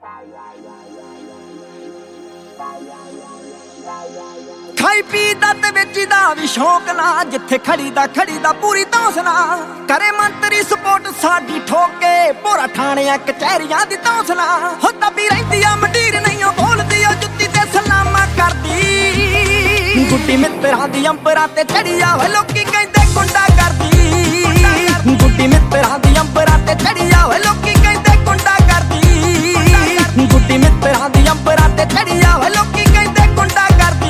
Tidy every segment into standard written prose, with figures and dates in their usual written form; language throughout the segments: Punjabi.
ਖਾਈ ਪੀ ਦਾ ਤੇ ਵੇਚੀਦਾ ਵੀ ਸ਼ੌਕ ਨਾ, ਜਿੱਥੇ ਖੜੀ ਦਾ ਪੂਰੀ ਤੌਂਸਨਾ। ਕਰੇ ਮੰਤਰੀ ਸਪੋਰਟ ਸਾਡੀ ਠੋਕੇ, ਭੋਰਾ ਠਾਣਿਆਂ ਕਚਹਿਰੀਆਂ ਦੀ ਤੌਂਸਨਾ। ਹੋ ਤਬੀ ਰਹਿੰਦੀ ਆ ਮੰਡੀਰ ਨਹੀਂ ਬੋਲਦੀ, ਉਹ ਜੁੱਤੀ ਤੇ ਸਲਾਮਾਂ ਕਰਦੀ। ਗੁੱਡੀ ਮਿੱਤਰਾਂ ਦੀ ਅੰਬਰਾਂ ਤੇ ਚੜੀ ਆ, ਵੇ ਲੋਕੀ ਕਹਿੰਦੇ ਗੁੰਡਾ ਕਰਦੀ। ਗੁੱਡੀ ਮਿੱਤਰਾਂ ਦੀ ਅੰਬਰਾਂ ਤੇ ਚੜੀ ਆ, ਵੇ ਲੋਕੀ ਕਹਿੰਦੇ ਗੁੰਡਾ ਕਰਦੀ। ਗੁੱਡੀ ਮਿੱਤਰਾਂ ਦੀ ਅੰਬਰਾਂ ਤੇ ਚੜੀ ਆ, ਵੇ ਲੋਕੀ ਕਹਿੰਦੇ ਗੁੰਡਾ ਕਰਦੀ।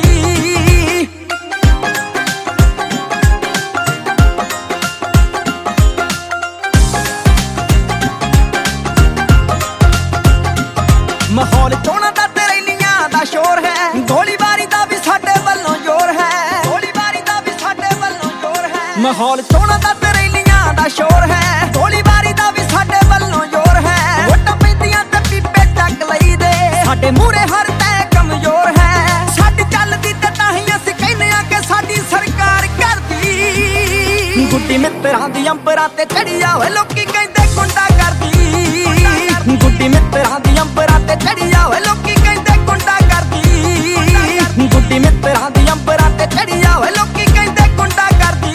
ਮਾਹੌਲ ਚੋਣਾਂ ਦਾ ਤੇ ਰੈਲੀਆਂ ਦਾ ਸ਼ੋਰ ਹੈ, ਗੋਲੀਬਾਰੀ ਦਾ ਵੀ ਸਾਡੇ ਵੱਲੋਂ ਜ਼ੋਰ ਹੈ। ਗੋਲੀਬਾਰੀ ਦਾ ਵੀ ਸਾਡੇ ਵੱਲੋਂ ਜ਼ੋਰ ਹੈ। ਮਾਹੌਲ ਚੋਣਾਂ ਦਾ ਤੇ ਰੈਲੀਆਂ ਦਾ ਸ਼ੋਰ ਹੈ, ਗੋਲੀਬਾਰੀ ਦਾ ਵੀ ਸਾਡੇ ਵੱਲੋਂ ਜ਼ੋਰ ਹੈ। ਵੋਟਾਂ ਪੈਂਦੀਆਂ ਤੇ ਪੀਪੇ ਚੱਕ ਲਈਦੇ, ਸਾਡੇ ਮੂਹਰੇ ਹਰ ਤੈ ਕਮਜ਼ੋਰ ਹੈ। ਸਾਡੀ ਚੱਲਦੀ ਤੇ ਤਾਂ ਹੀ ਅਸੀਂ ਕਹਿੰਦੇ ਆ ਕਿ ਸਾਡੀ ਸਰਕਾਰ ਕਰਦੀ। ਗੁੱਡੀ ਮਿੱਤਰਾਂ ਦੀ ਅੰਬਰਾਂ ਤੇ ਚੜੀ ਆ, ਵੇ ਲੋਕੀ ਕਹਿੰਦੇ ਗੁੰਡਾ ਕਰਦੀ। ਗੁੱਡੀ ਮਿੱਤਰਾਂ ਦੀ ਅੰਬਰਾਂ ਤੇ ਚੜੀ ਆ, ਵੇ ਲੋਕੀ ਕਹਿੰਦੇ ਗੁੰਡਾ ਕਰਦੀ। ਗੁੱਡੀ ਮਿੱਤਰਾਂ ਦੀ ਅੰਬਰਾਂ ਤੇ ਚੜੀ ਆ, ਵੇ ਲੋਕੀ ਕਹਿੰਦੇ ਗੁੰਡਾ ਕਰਦੀ।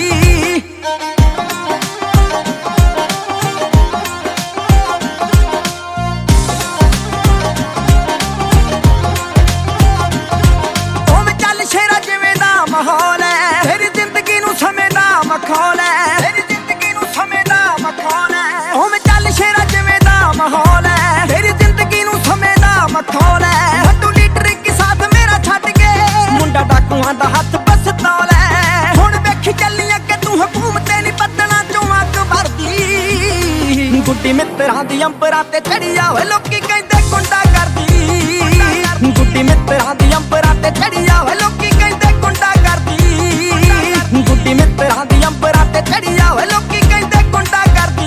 ਉਵੇਂ ਚੱਲ ਸ਼ੇਰਾ ਜਿਵੇਂ ਦਾ ਮਾਹੌਲ ਹੈ, ਤੇਰੀ ਜ਼ਿੰਦਗੀ ਨੂੰ ਸਮੇਂ ਦਾ ਮਖੌਲ ਹੈ। ਤੇਰੀ ਜ਼ਿੰਦਗੀ ਨੂੰ ਸਮੇਂ ਦਾ ਮਖੌਲ ਹੈ। ਉਵੇਂ ਚੱਲ ਸ਼ੇਰਾ ਜਿਵੇਂ ਦਾ ਮਾਹੌਲ ਹੈ, ਤੇਰੀ ਜ਼ਿੰਦਗੀ ਨੂੰ ਸਮੇਂ ਦਾ ਮਖੌਲ ਹੈ। ਹੱਟੂ ਲੀਡਰ ਇੱਕ ਸਾਥ ਮੇਰਾ ਛੱਡ ਕੇ, ਮੁੰਡਾ ਡਾਕੂਆਂ ਦਾ ਹੱਥ ਪਸਤੌਲ ਹੈ। ਹੁਣ ਵੇਖੀ ਚੱਲੀਆਂ ਕਿ ਤੂੰ ਹਕੂਮਤ ਨਹੀਂ ਪੱਤਣਾ ਚੋਂ ਅੱਗ ਭਰਦੀ। ਗੁੱਡੀ ਮਿੱਤਰਾਂ ਦੀ ਅੰਬਰਾਂ ਤੇ ਚੜੀ ਆ, ਵੇ ਲੋਕੀ ਕਹਿੰਦੇ ਗੁੰਡਾ ਕਰਦੀ। ਗੁੱਡੀ ਮਿੱਤਰਾਂ ਦੀ ਅੰਬਰਾਂ ਤੇ ਚੜੀ ਆ, ਵੇ ਲੋਕੀ ਕਹਿੰਦੇ ਗੁੰਡਾ ਕਰਦੀ। ਗੁੱਡੀ ਮਿੱਤਰਾਂ ਦੀ ਅੰਬਰਾਂ ਤੇ ਚੜੀ ਆ, ਵੇ ਲੋਕੀ ਕਹਿੰਦੇ ਗੁੰਡਾ ਕਰਦੀ।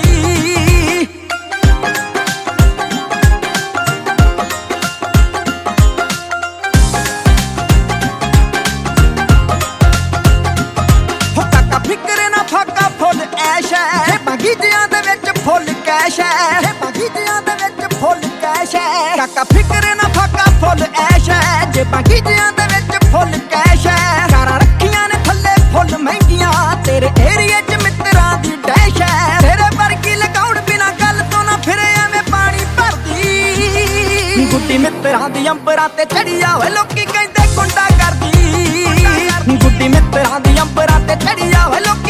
ਹੋ ਕਾਕਾ ਫਿਕਰ ਨਾ ਫਾਕਾ ਫੁੱਲ ਐਸ਼ ਹੈ, ਬਗੀਚਿਆਂ ਦੇ ਵਿੱਚ ਫੁੱਲ ਕੈਸ਼ ਹੈ। ਬਗੀਚਿਆਂ ਦੇ ਵਿੱਚ ਫੁੱਲ ਕੈਸ਼ ਹੈ। ਕਾਕਾ ਫਿਕਰ ਨਾ ਫਾਕਾ ਫੁੱਲ ਐਸ਼ ਹੈ, ਜੇ ਬਗੀਚਿਆਂ ਦੇ ਵਿੱਚ ਫੁੱਲ ਕੈਸ਼ ਹੈ। ਕਾਰਾਂ ਰੱਖੀਆਂ ਨੇ ਥੱਲੇ ਫੁੱਲ ਮਹਿੰਗੀਆਂ, ਤੇਰੇ ਏਰੀਏ 'ਚ ਮਿੱਤਰਾਂ ਦੀ ਡੈਸ਼ ਹੈ। ਤੇਰੇ ਵਰਗੀ ਲਗਾਉਣ ਬਿਨਾ ਗੱਲ ਤੋਂ ਨਾ ਫਿਰੇ ਐਵੇਂ ਪਾਣੀ ਭਰਦੀ। ਗੁੱਡੀ ਮਿੱਤਰਾਂ ਦੀ ਅੰਬਰਾਂ ਤੇ ਚੜੀ ਆ, ਵੇ ਲੋਕੀ ਕਹਿੰਦੇ ਗੁੰਡਾ ਕਰਦੀ। ਗੁੱਡੀ ਮਿੱਤਰਾਂ ਦੀ ਅੰਬਰਾਂ ਤੇ ਚੜੀ ਆ, ਵੇ ਲੋਕੀ